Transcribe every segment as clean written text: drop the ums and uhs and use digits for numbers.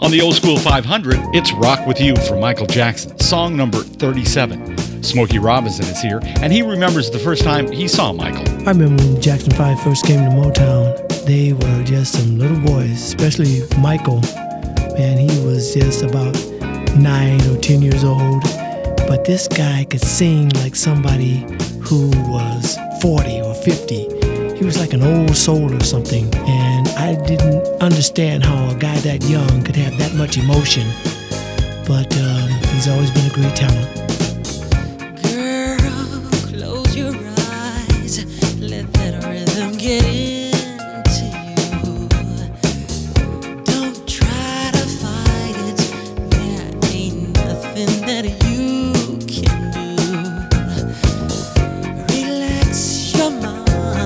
On the Old School 500, it's Rock With You from Michael Jackson, song number 37. Smokey Robinson is here, and he remembers the first time he saw Michael. I remember when Jackson 5 first came to Motown, they were just some little boys, especially Michael. Man, he was just about 9 or 10 years old, but this guy could sing like somebody who was 40 or 50. He was like an old soul or something, and I didn't understand how a guy that young could have that much emotion, but he's always been a great talent. Girl, close your eyes, let that rhythm get into you. Don't try to fight it, there ain't nothing that you can do. Relax your mind.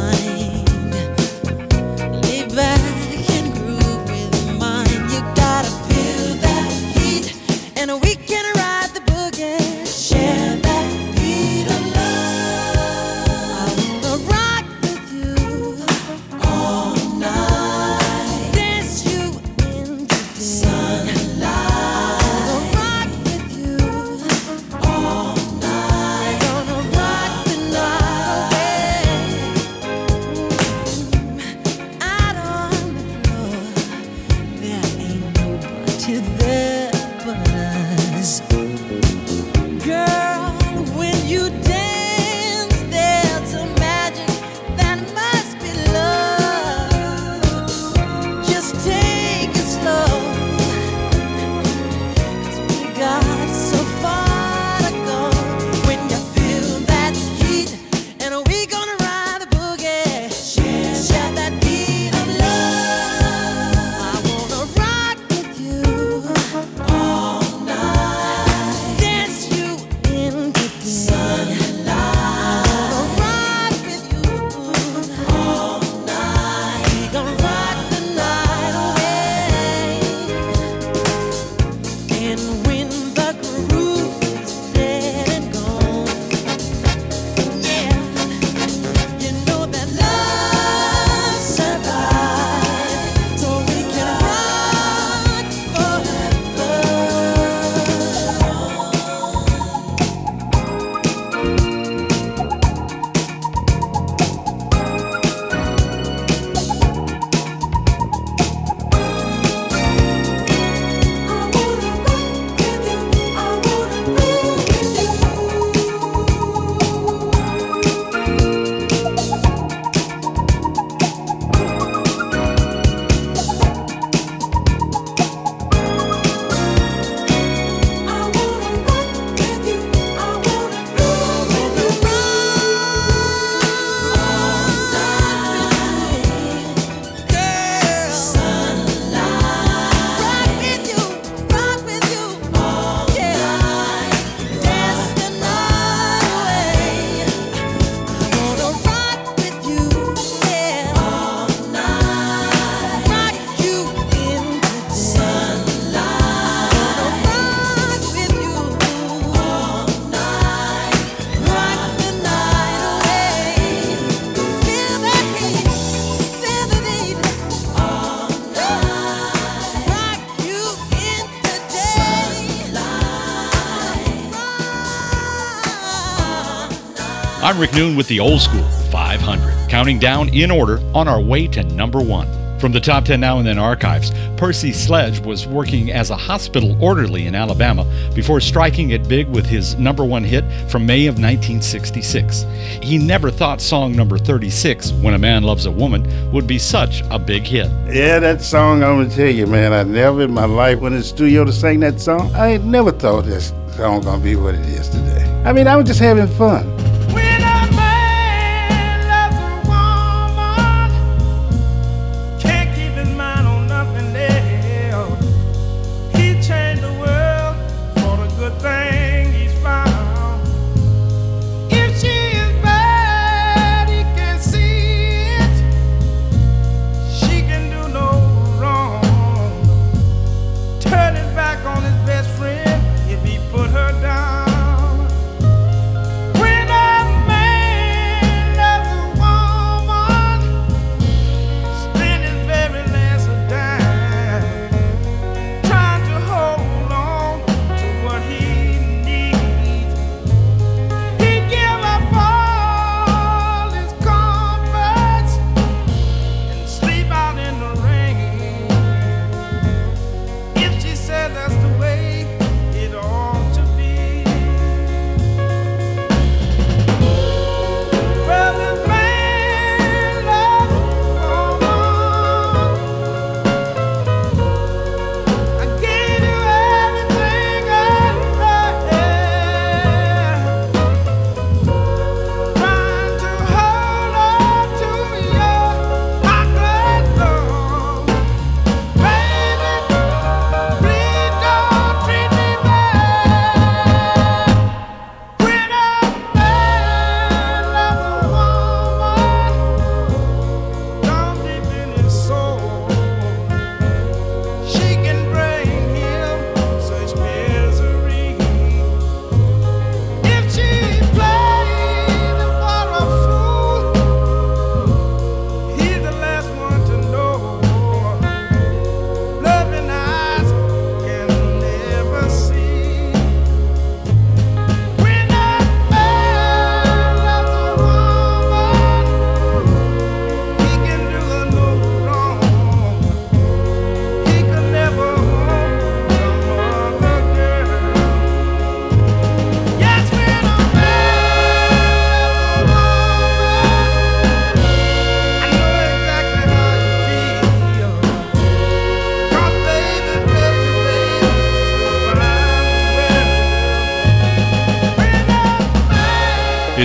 I'm Rick Noon with the Old School 500, counting down in order on our way to number 1. From the Top 10 Now and Then archives, Percy Sledge was working as a hospital orderly in Alabama before striking it big with his number 1 hit from May of 1966. He never thought song number 36, When a Man Loves a Woman, would be such a big hit. Yeah, that song, I'm going to tell you, man, I never in my life went in the studio to sing that song. I ain't never thought this song going to be what it is today. I mean, I was just having fun. Put her down. When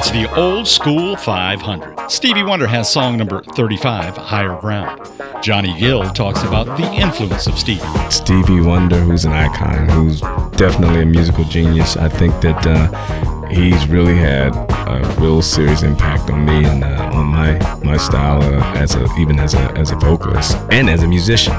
It's the Old School 500. Stevie Wonder has song number 35, Higher Ground. Johnny Gill talks about the influence of Stevie. Stevie Wonder, who's an icon, who's definitely a musical genius. I think that he's really had a real serious impact on me and on my style as a vocalist and as a musician.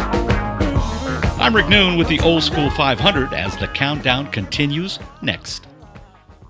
I'm Rick Noon with the Old School 500 as the countdown continues next.